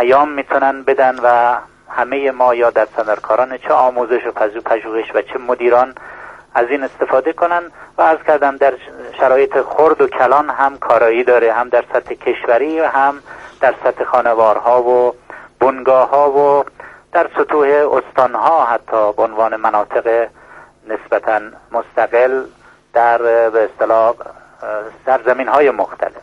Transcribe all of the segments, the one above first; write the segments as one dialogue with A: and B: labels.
A: پیام میتونن بدن و همه ما یا در صنعتکاران چه آموزش و پژوهش و چه مدیران از این استفاده کنن. و عرض کردم در شرایط خرد و کلان هم کارایی داره، هم در سطح کشوری و هم در سطح خانوارها و بنگاه‌ها و در سطوح استانها، حتی به عنوان مناطق نسبتاً مستقل در به اصطلاح سرزمین‌های مختلف.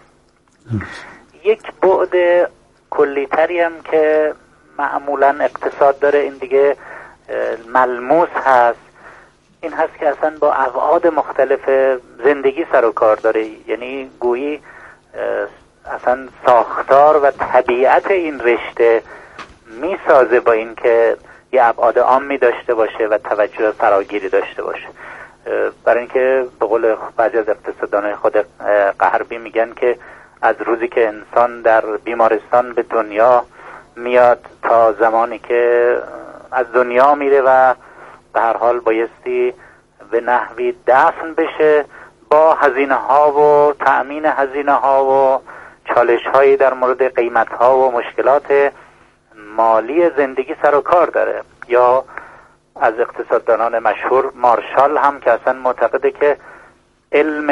A: یک بعد کلی‌تری هم که معمولاً اقتصاد داره، این دیگه ملموس هست، این هست که اصلا با ابعاد مختلف زندگی سر و کار داره. یعنی گویی اصلا ساختار و طبیعت این رشته میسازه با این که یه ابعاد عامی داشته باشه و توجه فراگیری داشته باشه. برای اینکه به قول بعضی از اقتصاددانان خود غربی میگن که از روزی که انسان در بیمارستان به دنیا میاد تا زمانی که از دنیا میره و به هر حال بایستی به نحوی دفن بشه، با هزینه ها و تأمین هزینه ها و چالش هایی در مورد قیمت ها و مشکلات مالی زندگی سر و کار داره. یا از اقتصاددانان مشهور مارشال هم که اصلا معتقده که علم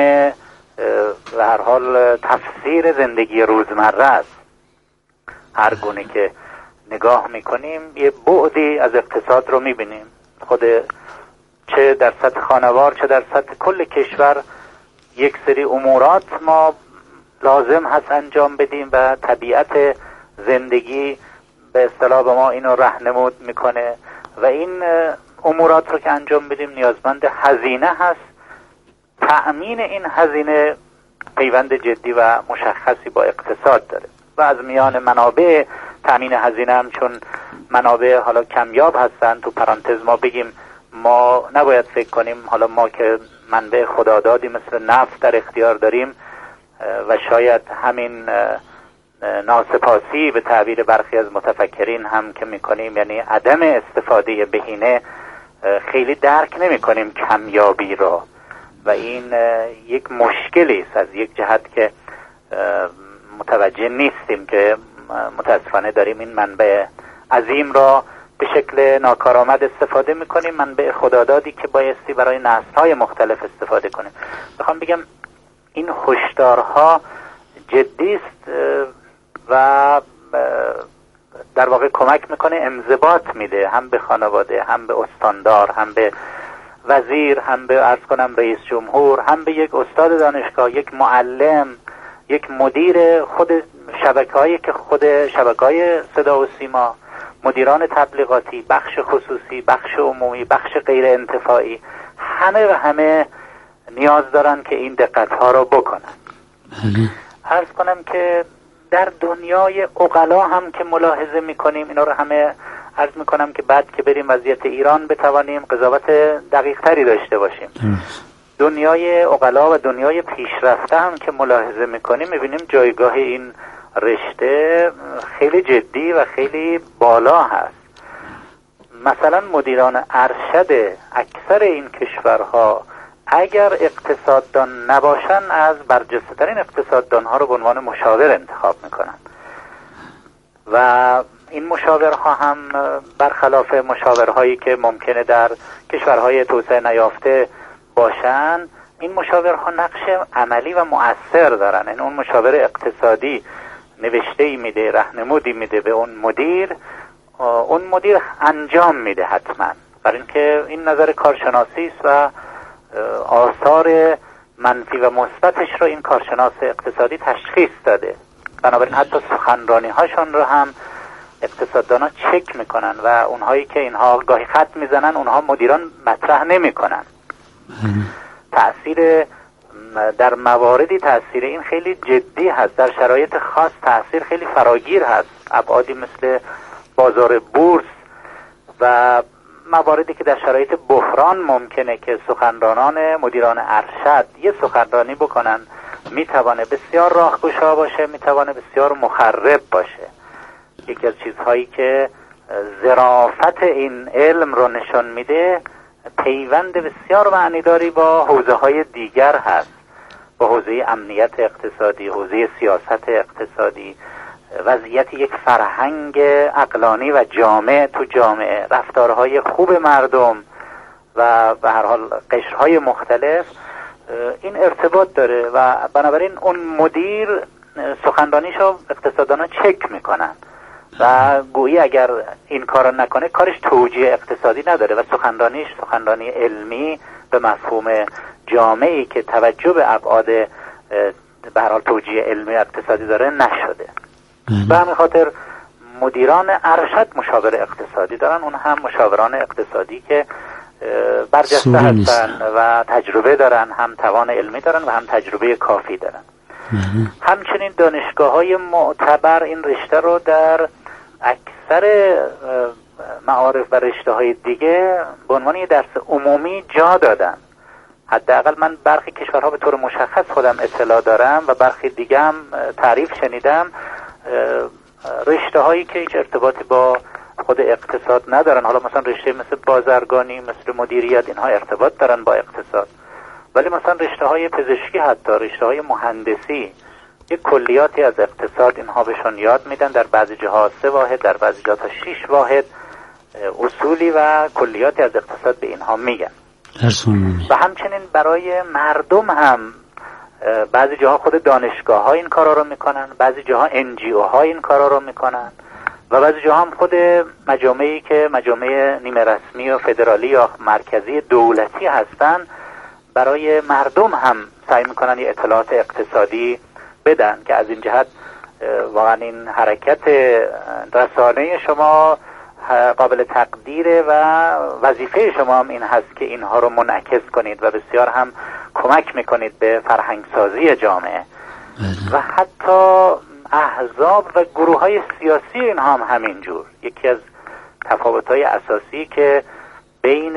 A: به هر حال تفسیر زندگی روزمره است. هر گونه که نگاه میکنیم یه بعدی از اقتصاد رو میبینیم، خود چه در سطح خانوار چه در سطح کل کشور یک سری امورات ما لازم هست انجام بدیم و طبیعت زندگی به اصطلاح به ما اینو راهنمود میکنه و این امورات رو که انجام بدیم نیازمند هزینه هست. تأمین این هزینه پیوند جدی و مشخصی با اقتصاد داره و از میان منابع تأمین هزینه هم چون منابع حالا کمیاب هستن، تو پرانتز ما بگیم ما نباید فکر کنیم حالا ما که منبع خدادادی مثل نفت در اختیار داریم و شاید همین ناسپاسی به تعبیر برخی از متفکرین هم که میکنیم، یعنی عدم استفاده بهینه، خیلی درک نمی کنیم کمیابی رو و این یک مشکلی است از یک جهت که متوجه نیستیم که متاسفانه داریم این منبع عظیم را به شکل ناکارآمد استفاده میکنیم، منبع خدادادی که بایستی برای نسل‌های مختلف استفاده کنیم. میخوام بگم این هشدارها جدی است و در واقع کمک میکنه، انضباط میده هم به خانواده، هم به استاندار، هم به وزیر، هم به عرض کنم رئیس جمهور، هم به یک استاد دانشگاه، یک معلم، یک مدیر خود شبکه‌هایی که خود شبکه‌های صدا و سیما، مدیران تبلیغاتی، بخش خصوصی، بخش عمومی، بخش غیر انتفاعی، همه نیاز دارن که این دقت‌ها رو بکنن. عرض کنم که در دنیای عقلا هم که ملاحظه میکنیم، اینا رو همه عرض میکنم که بعد که بریم وضعیت ایران بتوانیم قضاوت دقیق تری داشته باشیم. دنیای عقلا و دنیای پیشرفته هم که ملاحظه میکنیم میبینیم جایگاه این رشته خیلی جدی و خیلی بالا هست. مثلا مدیران ارشد اکثر این کشورها اگر اقتصاددان نباشن از برجسته ترین اقتصاددان ها رو به عنوان مشاور انتخاب میکنن و این مشاورها هم برخلاف مشاورهایی که ممکنه در کشورهای توسعه نیافته باشن، این مشاورها نقش عملی و مؤثر دارن. این اون مشاور اقتصادی نوشته‌ای میده، راهنمودی میده به اون مدیر انجام میده حتما، برای اینکه این نظر کارشناسی است و آثار منفی و مثبتش رو این کارشناس اقتصادی تشخیص داده. بنابراین حتی سخنرانی هاشون رو هم اقتصاددانا چک میکنن و اونهایی که اینها گاهی خط میزنن اونها مدیران مطرح نمیکنن. تأثیر در مواردی تأثیر این خیلی جدی هست، در شرایط خاص تأثیر خیلی فراگیر هست، ابعادی مثل بازار بورس و مواردی که در شرایط بحران ممکنه که سخنرانان مدیران ارشد یه سخنرانی بکنن میتوانه بسیار راهگشا باشه، میتوانه بسیار مخرب باشه. یکی از چیزهایی که ظرافت این علم رو نشان میده پیوند بسیار معنیداری با حوزه های دیگر هست، با حوزه امنیت اقتصادی، حوزه سیاست اقتصادی، وضعیت یک فرهنگ عقلانی و جامع تو جامعه، رفتارهای خوب مردم و به هر حال قشرهای مختلف این ارتباط داره و بنابراین اون مدیر سخنرانیشو اقتصاددانا چک میکنن و گویی اگر این کارو نکنه کارش توجیه اقتصادی نداره و سخنرانیش سخنرانی علمی به مفهوم جامعی که توجه به ابعاد به هر حال توجیه علمی اقتصادی داره نشده. به همین خاطر مدیران ارشد مشاور اقتصادی دارن، اون هم مشاوران اقتصادی که برجسته هستن و تجربه دارن، هم توان علمی دارن و هم تجربه کافی دارن. همچنین دانشگاه‌های معتبر این رشته رو در اکثر معارف و رشته‌های دیگه به عنوان یه درس عمومی جا دادن. حداقل من برخی کشورها به طور مشخص خودم اطلاع دارم و برخی دیگه هم تعریف شنیدم، رشته‌هایی که هیچ ارتباطی با خود اقتصاد ندارن، حالا مثلا رشته مثل بازرگانی، مثل مدیریت، اینها ارتباط دارن با اقتصاد، ولی مثلا رشته‌های پزشکی، حتی رشته‌های مهندسی، یک کلیاتی از اقتصاد اینها بهشون یاد میدن، در بعضی جاها 3 واحد، در بعضی جاها 6 واحد اصولی و کلیاتی از اقتصاد به اینها میگن. و همچنین برای مردم هم بعضی جاها خود دانشگاه‌ها این کارا رو میکنن، بعضی جاها NGO ها این کارا رو میکنن و بعضی جاها هم خود مجامعی که مجامع نیمه رسمی و فدرالی یا مرکزی دولتی هستن برای مردم هم سعی میکنن یه اطلاعات اقتصادی بدن که از این جهت واقعا این حرکت رسانه شما قابل تقدیره و وظیفه شما هم این هست که اینها رو منعکس کنید و بسیار هم کمک میکنید به فرهنگ سازی جامعه. و حتی احزاب و گروه های سیاسی اینها هم همینجور. یکی از تفاوت‌های اساسی که بین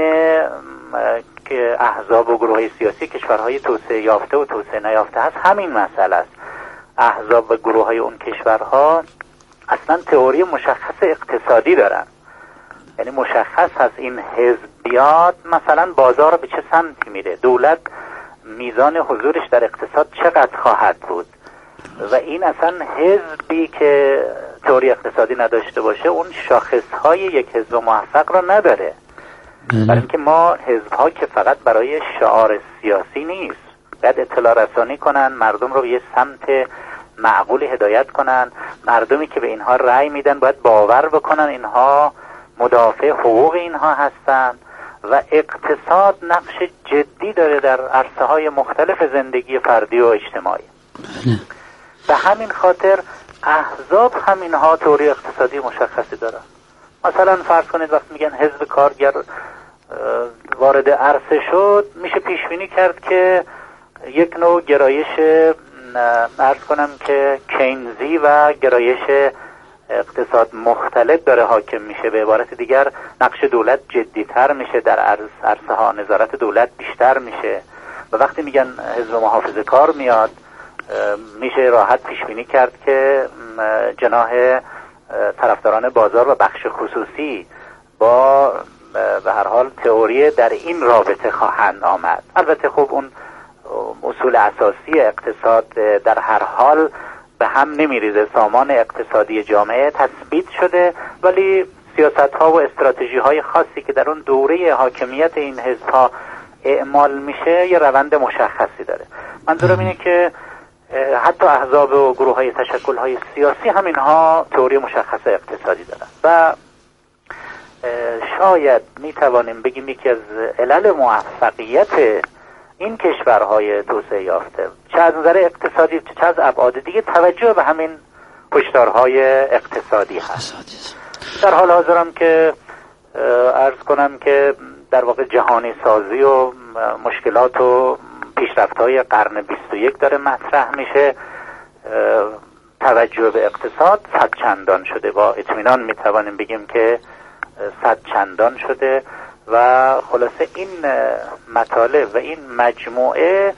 A: که احزاب و گروه های سیاسی کشورهای توسعه یافته و توسعه نیافته هست همین مسئله است. احزاب و گروه های اون کشورها اصلا تئوری مشخص اقتصادی دارن، یعنی مشخص هست این حزبیات مثلا بازار به چه سمتی میره، دولت میزان حضورش در اقتصاد چقدر خواهد بود و این اصلا حزبی که تئوری اقتصادی نداشته باشه اون شاخصهای یک حزب موفق را نداره. برای اینکه ما حزب‌ها که فقط برای شعار سیاسی نیست، باید اطلاع رسانی کنن، مردم رو به یه سمت معقول هدایت کنن، مردمی که به اینها رأی میدن باید باور بکنن اینها مدافع حقوق اینها هستن و اقتصاد نقش جدی داره در عرصه‌های مختلف زندگی فردی و اجتماعی. به همین خاطر احزاب هم اینها تئوری اقتصادی مشخصی دارن. مثلا فرض کنید وقتی میگن حزب کارگر وارد عرصه شد، میشه پیش بینی کرد که یک نوع گرایش عرض کنم که کینزی و گرایش اقتصاد مختلف داره حاکم میشه. به عبارت دیگر نقش دولت جدیتر میشه در عرصه ها، نظارت دولت بیشتر میشه و وقتی میگن حزب محافظه کار میاد میشه راحت پیش بینی کرد که جناح طرفداران بازار و بخش خصوصی با به هر حال تئوری در این رابطه خواهند آمد. البته خب اون اصول اساسی اقتصاد در هر حال به هم نمیریزه، سامان اقتصادی جامعه تثبیت شده، ولی سیاست ها و استراتژی های خاصی که در اون دوره حاکمیت این حزب ها اعمال میشه یه روند مشخصی داره. منظورم اینه که حتی احزاب و گروه های تشکل های سیاسی هم اینها تئوری مشخص اقتصادی دارن و شاید میتوانیم بگیم یکی از علل موفقیت این کشورهای توسعه یافته چه از نظر اقتصادی چه از ابعاد دیگه توجه به همین هشدارهای اقتصادی هست. در حال حاضرم که عرض کنم که در واقع جهانی سازی و مشکلات و پیشرفت‌های قرن 21 داره مطرح میشه، توجه به اقتصاد 100 چندان شده، با اطمینان میتوانیم بگیم که 100 چندان شده و خلاصه این مطالب و این مجموعه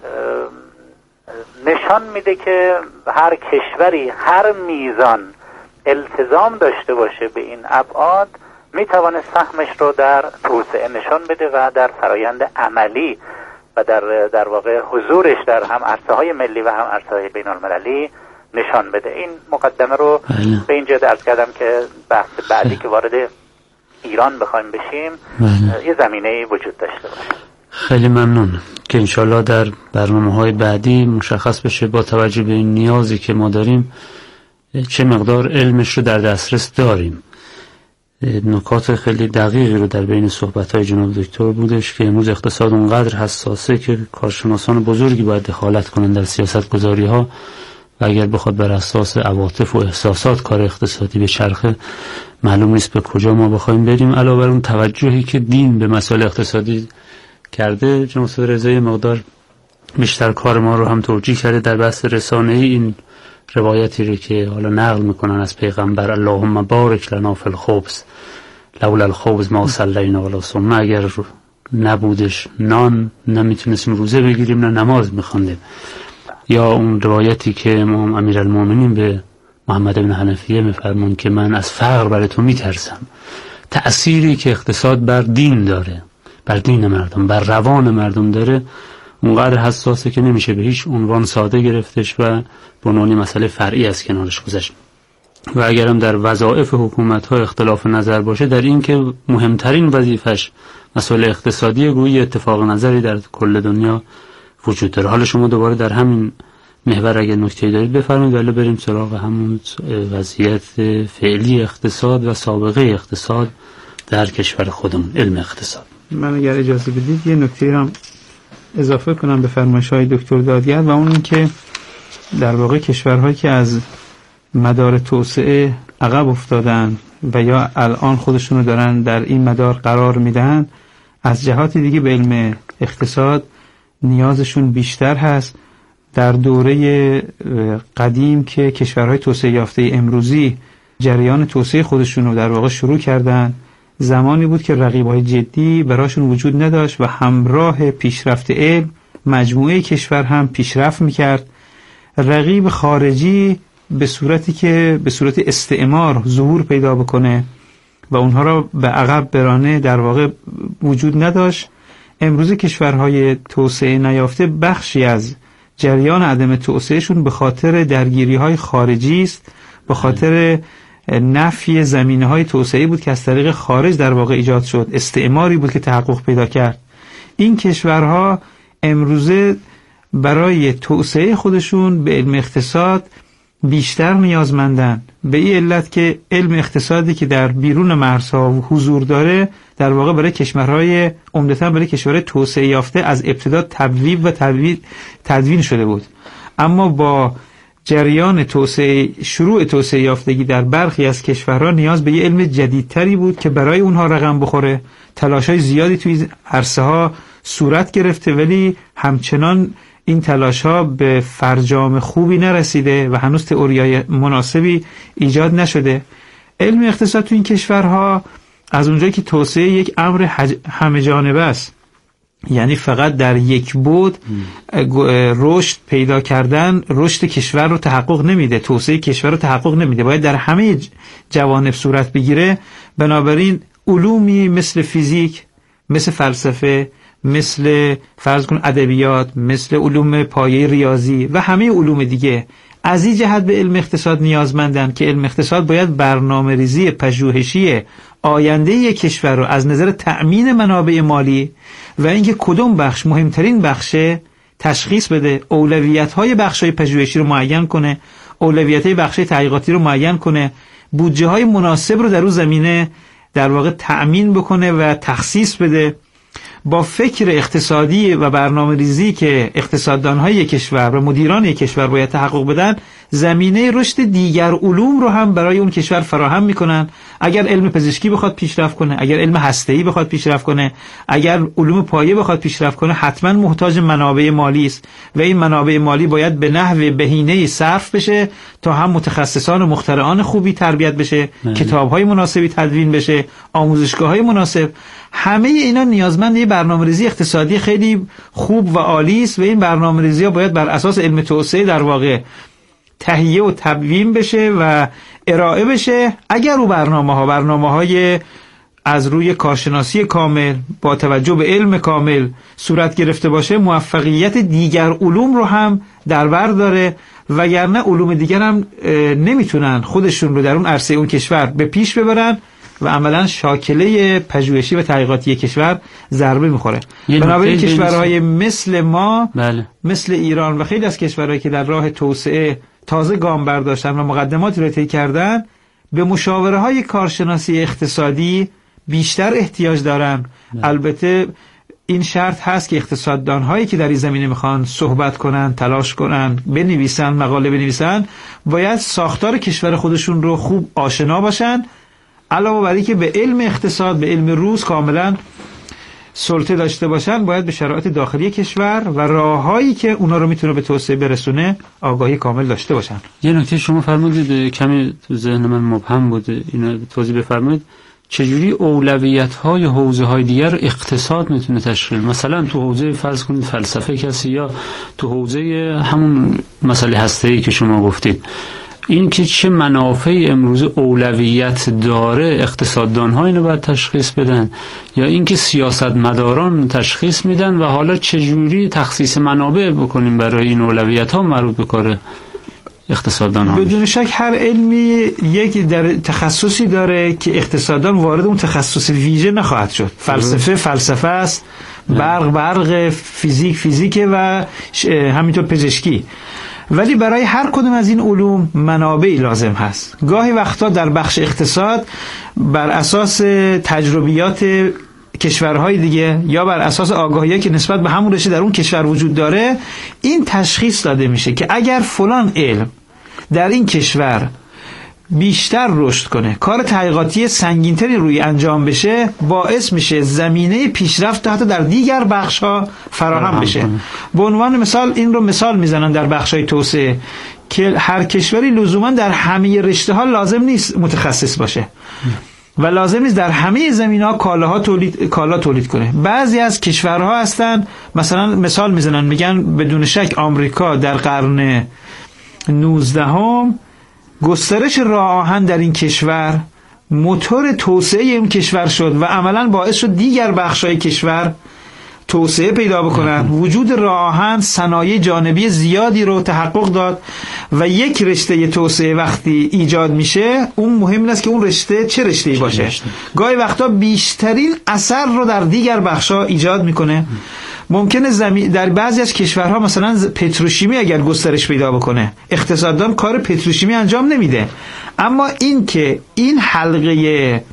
A: نشان میده که هر کشوری هر میزان التزام داشته باشه به این ابعاد میتونه سهمش رو در توسعه نشان بده و در فرایند عملی و در واقع حضورش در هم عرصه‌های ملی و هم عرصه‌های بین‌المللی نشان بده. این مقدمه رو به اینجا عرض کردم که بحث بعدی که وارد ایران بخوایم بشیم یه زمینه وجود داشته باشه.
B: خیلی ممنون که انشالله در برنامه‌های بعدی مشخص بشه با توجه به این نیازی که ما داریم چه مقدار علمش رو در دسترس داریم. نکات خیلی دقیقی رو در بین صحبت‌های جناب دکتر بودش که امروز اقتصاد اونقدر حساسه که کارشناسان بزرگی باید دخالت کنند در سیاست‌گذاری‌ها و اگر بخواد بر اساس عواطف و احساسات کار اقتصادی به چرخه معلوم نیست به کجا ما بخوایم بریم. علاوه بر اون توجهی که دین به مسائل اقتصادی کرده، جناب استاد رضایی مقدار بیشتر کار ما رو هم توجیه کرده در بحث رسانه‌ای. این روایتی رو که حالا نقل میکنن از پیغمبر، اللهم بارک لنا فی الخبز لولا الخبز ما صلینا ولا صمنا، اگر نبودش نان نمیتونستیم روزه بگیریم نه نماز میخوندیم. یا اون روایتی که امام امیرالمومنین به محمد بن حنفیه میفرمون که من از فقر برای تو میترسم. تأثیری که اقتصاد بر دین داره، بر دین مردم، بر روان مردم داره اونقدر حساسه که نمیشه به هیچ عنوان ساده گرفتش و به عنوان مسئله فرعی از کنارش گذشت. و اگرم در وظایف حکومت‌ها اختلاف نظر باشه در این که مهمترین وظیفش مسئله اقتصادی، گویی اتفاق نظری در کل دنیا وجود داره. حالا شما دوباره در همین محور اگه نکته‌ای دارید بفرمایید ولی بریم سراغ همون وضعیت فعلی اقتصاد و سابقه اقتصاد در کشور خودمون، علم اقتصاد.
C: من اگر اجازه بدید یه نکته هم اضافه کنم به فرمایش‌های دکتر دادگر و اون این که در واقع کشورهایی که از مدار توسعه عقب افتادن و یا الان خودشونو دارن در این مدار قرار میدن، از جهات دیگه به علم اقتصاد نیازشون بیشتر هست. در دوره قدیم که کشورهای توسعه یافته امروزی جریان توسعه خودشونو در واقع شروع کردن، زمانی بود که رقیب‌های جدی براشون وجود نداشت و همراه پیشرفت علم مجموعه کشور هم پیشرفت میکرد. رقیب خارجی به صورتی که به صورت استعمار ظهور پیدا بکنه و اونها را به عقب برانه در واقع وجود نداشت. امروز کشورهای توسعه نیافته بخشی از جریان عدم توسعهشون به خاطر درگیری‌های خارجی است، به خاطر نفی زمینه‌های توسعه بود که از طریق خارج در واقع ایجاد شد، استعماری بود که تحقق پیدا کرد. این کشورها امروزه برای توسعه خودشون به علم اقتصاد بیشتر نیازمندن، به این علت که علم اقتصادی که در بیرون مرزها حضور داره در واقع برای کشورهای عمدتاً برای کشورهای توسعه یافته از ابتدا تبویب و تدوین شده بود، اما با جریان توسعه، شروع توسعه یافتگی در برخی از کشورها نیاز به یه علم جدیدتری بود که برای اونها رقم بخوره. تلاش‌های زیادی توی عرصه‌ها صورت گرفته ولی همچنان این تلاش‌ها به فرجام خوبی نرسیده و هنوز تئوریای مناسبی ایجاد نشده. علم اقتصاد توی این کشورها از اونجایی که توسعه یک امر همه جانبه است، یعنی فقط در یک بعد رشد پیدا کردن رشد کشور رو تحقق نمیده، توسعه کشور رو تحقق نمیده، باید در همه جوانب صورت بگیره. بنابراین علومی مثل فیزیک، مثل فلسفه، مثل فرض کن ادبیات، مثل علوم پایه ریاضی و همه علوم دیگه از این جهت به علم اقتصاد نیازمندن که علم اقتصاد باید برنامه‌ریزی پژوهشی آینده یک کشور رو از نظر تأمین منابع مالی و اینکه کدوم بخش مهمترین بخشه تشخیص بده، اولویت‌های بخش‌های پژوهشی رو معین کنه، اولویت‌های بخش‌های تحقیقاتی رو معین کنه، بودجه‌های مناسب رو در اون زمینه در واقع تأمین بکنه و تخصیص بده. با فکر اقتصادی و برنامه‌ریزی که اقتصاددان‌های یک کشور و مدیران یک کشور باید تحقق بدن، زمینه رشد دیگر علوم رو هم برای اون کشور فراهم میکنن. اگر علم پزشکی بخواد پیشرفت کنه، اگر علم هسته‌ای بخواد پیشرفت کنه، اگر علوم پایه بخواد پیشرفت کنه، حتما محتاج منابع مالی است و این منابع مالی باید به نحو بهینه‌ای صرف بشه تا هم متخصصان و مخترعان خوبی تربیت بشه، کتاب‌های مناسبی تدوین بشه، آموزشگاه‌های مناسب. همه اینا نیازمند یه برنامه‌ریزی اقتصادی خیلی خوب و عالی است و این برنامه‌ریزی‌ها باید بر اساس علم توسعه در واقع تهیه و تبیین بشه و ارائه بشه. اگر او برنامه‌های از روی کارشناسی کامل با توجه به علم کامل صورت گرفته باشه، موفقیت دیگر علوم رو هم در بر داره، وگرنه علوم دیگر هم نمیتونن خودشون رو در اون عرصه اون کشور به پیش ببرن و عملا شاکله پژوهشی و تحقیقاتی کشور ضربه میخوره. بنابراین کشورهای مثل ما، مثل ایران و خیلی از کشورهایی که در راه توسعه تازه گام برداشتن و مقدماتی رو طی کردن، به مشاوره‌های کارشناسی اقتصادی بیشتر احتیاج دارن. البته این شرط هست که اقتصاددان‌هایی که در این زمینه میخوان صحبت کنن، تلاش کنن، بنویسن، مقاله بنویسن، باید ساختار کشور خودشون رو خوب آشنا باشن، علاوه بر اینکه به علم اقتصاد، به علم روز کاملا سلطه داشته باشن، باید به شرایط داخلی کشور و راههایی که اونا رو میتونه به توسعه برسونه آگاهی کامل داشته باشن.
B: یه نکته شما فرمودید کمی تو ذهن من مبهم بود، اینو توضیح بفرمایید. چجوری اولویت‌های حوزه‌های دیگر اقتصاد میتونه تشکیل؟ مثلا تو حوزه فرض کنید فلسفه کسی، یا تو حوزه همون مسئله هسته‌ای که شما گفتید، این که چه منافعی امروز اولویت داره، اقتصاددان‌ها اینو باید تشخیص بدن، یا اینکه سیاستمداران تشخیص میدن و حالا چجوری تخصیص منابع بکنیم برای این اولویت‌ها مربوط به کار اقتصاددان‌ها؟
C: بدون شک هر علمی یک در تخصصی داره که اقتصاددان وارد اون تخصص ویژه نخواهد شد. فلسفه است، برق فیزیک و همینطور پزشکی. ولی برای هر کدوم از این علوم منابعی لازم هست. گاهی وقتا در بخش اقتصاد بر اساس تجربیات کشورهای دیگه یا بر اساس آگاهی که نسبت به همون رشته در اون کشور وجود داره، این تشخیص داده میشه که اگر فلان علم در این کشور بیشتر رشد کنه، کار تحقیقاتی سنگینتری روی انجام بشه، باعث میشه زمینه پیشرفت حتی در دیگر بخش‌ها فراهم بشه. به عنوان مثال این رو مثال میزنن در بخش‌های توسعه که هر کشوری لزوما در همه رشته‌ها لازم نیست متخصص باشه و لازم نیست در همه زمینه‌ها کالا تولید کنه. بعضی از کشورها هستن مثلا مثال میزنن، میگن بدون شک آمریکا در قرن 19 گسترش راه آهن در این کشور موتور توسعه این کشور شد و عملاً باعث شد دیگر بخش‌های کشور توسعه پیدا بکنن. وجود راه آهن صنایع جانبی زیادی رو تحقق داد و یک رشته توسعه وقتی ایجاد میشه، اون مهم است که اون رشته چه رشته‌ای باشه. گاهی وقتا بیشترین اثر رو در دیگر بخش‌ها ایجاد میکنه. ممکنه در بعضی از کشورها مثلا پتروشیمی اگر گسترش پیدا بکنه، اقتصاددان کار پتروشیمی انجام نمیده، اما این که این حلقه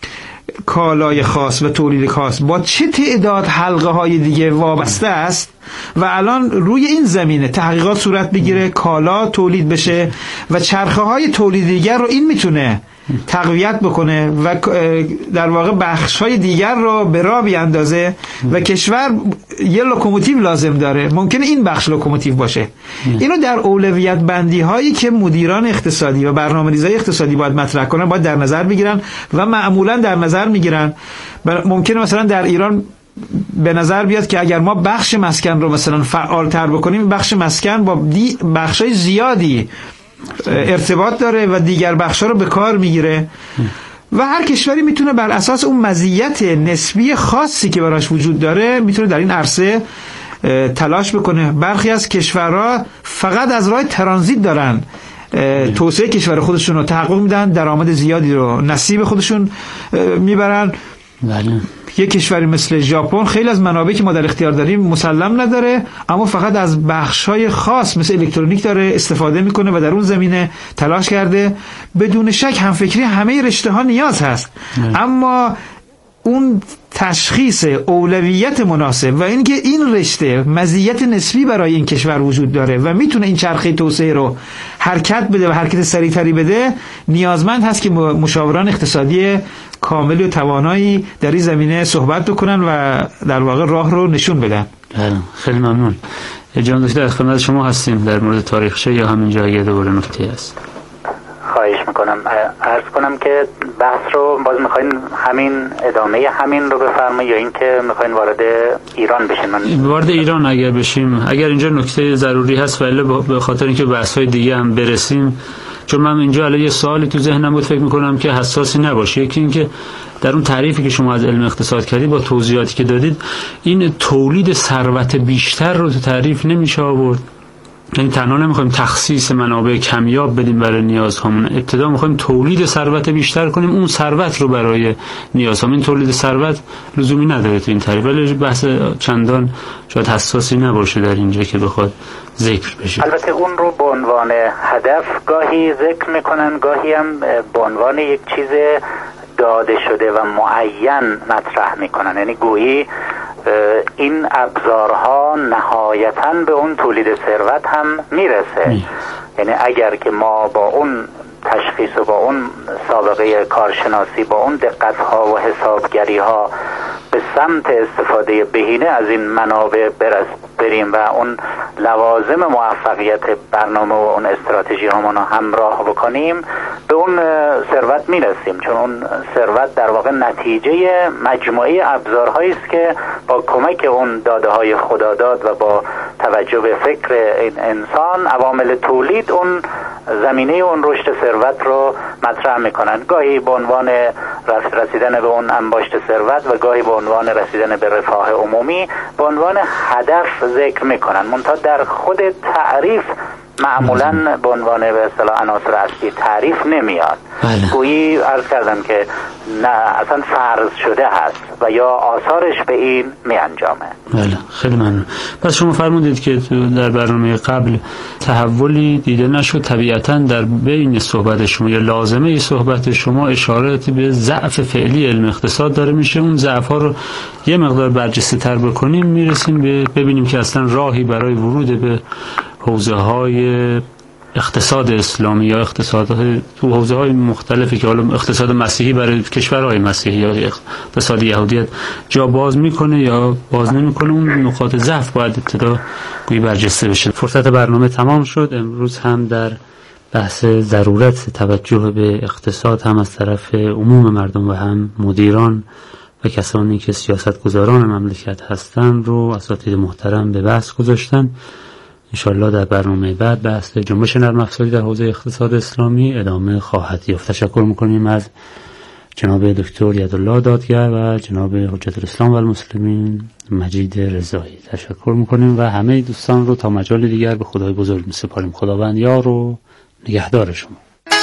C: کالای خاص و تولید خاص با چه تعداد حلقه های دیگه وابسته است و الان روی این زمینه تحقیقات صورت بگیره، کالا تولید بشه و چرخه های تولید دیگر رو این میتونه تقویت بکنه و در واقع بخش های دیگر رو به راه بیاندازه و کشور یه لوکوموتیو لازم داره، ممکنه این بخش لوکوموتیو باشه. اینو در اولویت بندی هایی که مدیران اقتصادی و برنامه‌ریزی اقتصادی باید مطرح کنن باید در نظر بگیرن و معمولا در نظر میگیرن. ممکنه مثلا در ایران به نظر بیاد که اگر ما بخش مسکن رو مثلا فعال‌تر بکنیم، بخش مسکن با بخشای زیادی ارتباط داره و دیگر بخشا رو به کار میگیره و هر کشوری میتونه بر اساس اون مزیت نسبی خاصی که براش وجود داره میتونه در این عرصه تلاش بکنه. برخی از کشورها فقط از راه ترانزیت دارن توسعه کشور خودشون رو تحقق میدن، درآمد زیادی رو نصیب خودشون میبرن. یک کشوری مثل ژاپن خیلی از منابعی که ما در اختیار داریم مسلم نداره، اما فقط از بخش‌های خاص مثل الکترونیک داره استفاده میکنه و در اون زمینه تلاش کرده. بدون شک همفکری همه رشته‌ها نیاز هست، اما اون تشخیص اولویت مناسب و اینکه این رشته مزیت نسبی برای این کشور وجود داره و میتونه این چرخه توسعه رو حرکت بده و حرکت سریعتری بده، نیازمند هست که مشاوران اقتصادی کامل و توانایی در این زمینه صحبت بکنن و در واقع راه رو نشون بدن.
B: خیلی ممنون. جان دکتر، در خدمت شما هستیم در مورد تاریخچه یا همین جایی دوباره نکته است.
A: خواهش میکنم. عرض کنم که بحث رو باز میخواین همین ادامه همین رو بفرمایید یا اینکه میخواین وارد ایران بشین؟
B: وارد ایران اگر بشیم، اگر اینجا نکته ضروری هست، ولی به خاطر اینکه بحث‌های دیگه هم برسیم چون من اینجا الان یه سوالی تو ذهنم بود، فکر میکنم که حساسی نباشه. یکی این که در اون تعریفی که شما از علم اقتصاد کردید با توضیحاتی که دادید، این تولید ثروت بیشتر رو تو تعریف نمیشه آورد. یعنی تنها نمیخوایم تخصیص منابع کمیاب بدیم برای نیازهامون، ابتدا میخوایم تولید ثروت بیشتر کنیم، اون ثروت رو برای نیازهامون. این تولید ثروت لزومی نداره تو این تعریف، ولی بحث چندان شاید حساسی نباشه در اینجا که بخواد ذکر بشه.
A: البته اون رو به عنوان هدف گاهی ذکر میکنن، گاهی هم به عنوان یک چیز داده شده و معین مطرح میکنن. یعنی گویی این ابزارها نهایتاً به اون تولید ثروت هم میرسه. یعنی اگر که ما با اون تشخیص و با اون سابقه کارشناسی، با اون دقت‌ها و حسابگری‌ها به سمت استفاده بهینه از این منابع بریم و اون لوازم موفقیت برنامه و اون استراتژی هامون رو همراه بکنیم، به اون ثروت میرسیم. چون اون ثروت در واقع نتیجه مجموعه ابزارهایی است که با کمک اون داده های خداداد و با توجه به فکر این انسان، عوامل تولید اون زمینه اون رشد ثروت رو مطرح میکنن. گاهی به عنوان رسیدن به اون انباشت ثروت و گاهی به عنوان رسیدن به رفاه عمومی به عنوان هدف ذکر میکنن. منتها در خود تعریف معمولاً به عنوان به اصطلاح عناصر اصلی تعریف نمیاد. گویی عرض کردم که نه اصلا فرض شده هست و یا آثارش به این می انجامه.
B: بله، خیلی ممنون. پس شما فرمودید که در برنامه قبل تحولی دیده نشد. طبیعتاً در بین صحبت شما یا لازمه صحبت شما اشارات به ضعف فعلی علم اقتصاد داره میشه. اون ضعف ها رو یه مقدار برجسته تر بکنیم، میرسیم به ببینیم که اصلا راهی برای ورود به حوزه های اقتصاد اسلامی یا اقتصادهای تو حوزه های مختلفی که حالا اقتصاد مسیحی برای کشورهای مسیحی یا اقتصاد یهودیت جا باز میکنه یا باز نمیکنه، اون نقاط ضعف باید ابتدا گویی برجسته بشه. فرصت برنامه تمام شد. امروز هم در بحث ضرورت توجه به اقتصاد هم از طرف عموم مردم و هم مدیران و کسانی که سیاستگزاران مملکت هستند رو اساتید محترم به بحث گذاشتن. انشالله در برنامه بعد بحث جنبش نرم افزاری در حوزه اقتصاد اسلامی ادامه خواهد یافت. تشکر میکنیم از جناب دکتر یدالله دادگر و جناب حجت الاسلام و المسلمین مجید رضایی. تشکر میکنیم و همه دوستان رو تا مجال دیگر به خدای بزرگ میسپاریم. خداوند یار و نگهدار شما.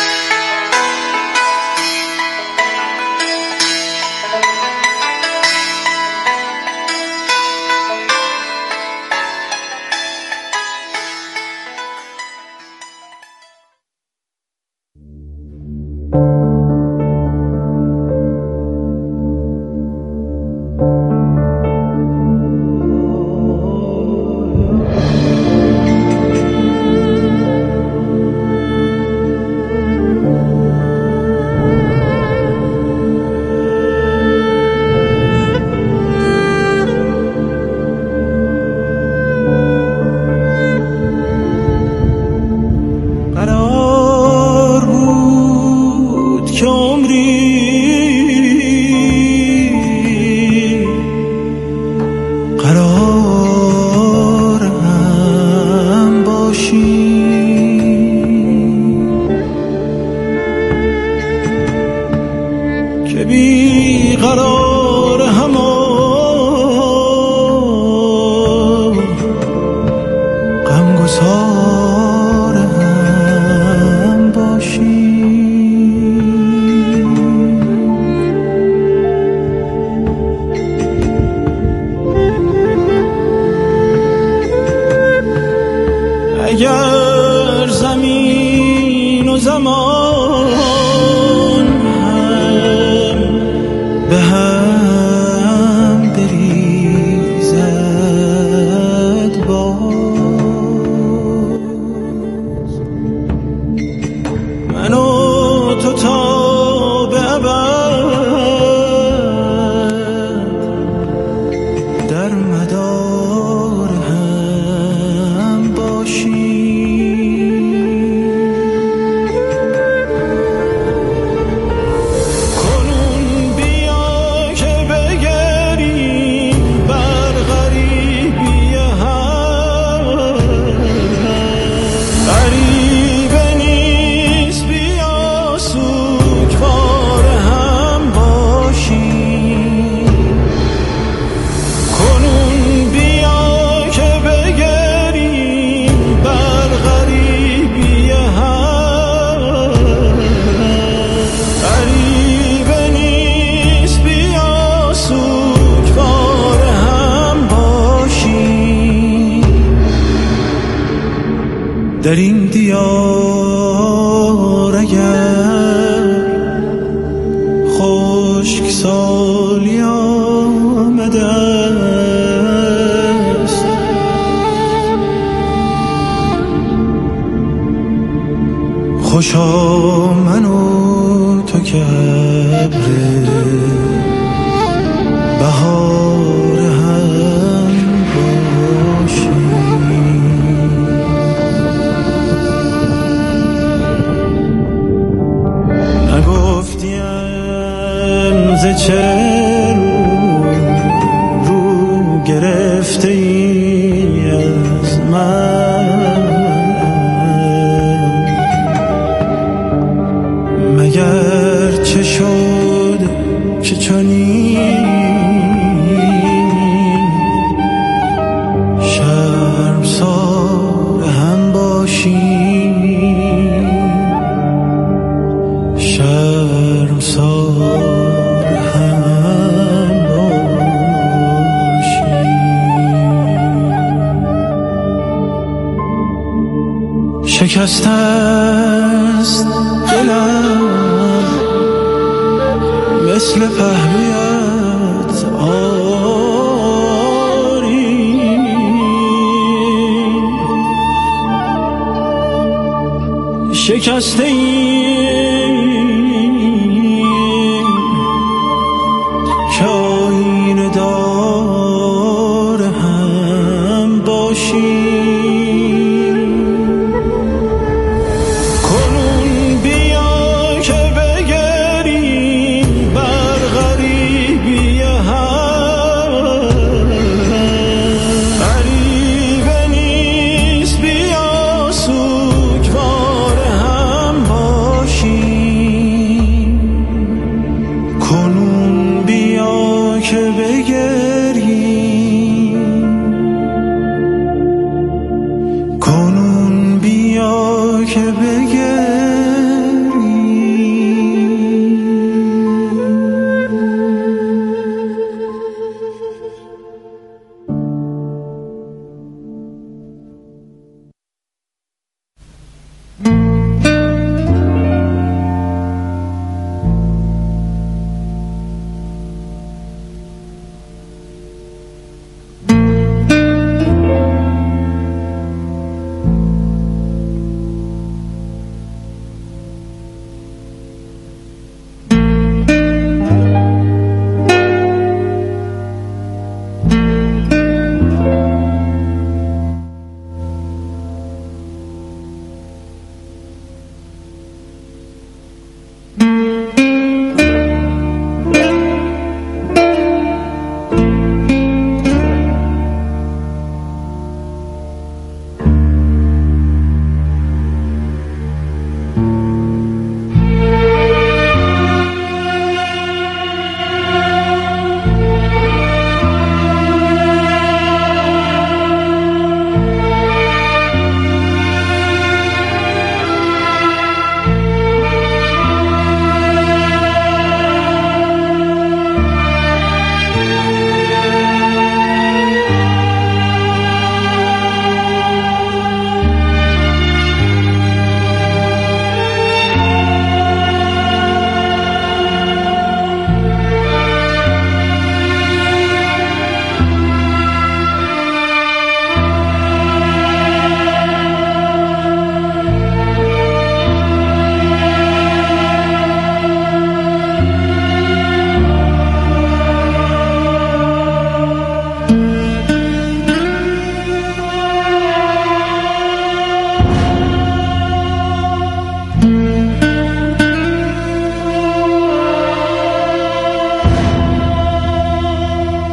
D: اگر زمین و زمان هم به هم بریزد باز، من و تو تا به ابد در مدار هم باشیم. کنون بیا در این دیار اگر خشک سالی آمده است، خوشا من و تو که ابر بهار هم باشیم. نگفتیم ز چه رو گرفته ای از من، مگر چه شد که چنین شرمسار هم باشیم، شرمسار هم باشیم. شکست است دلم مثل پهلویت آری، شکسته ای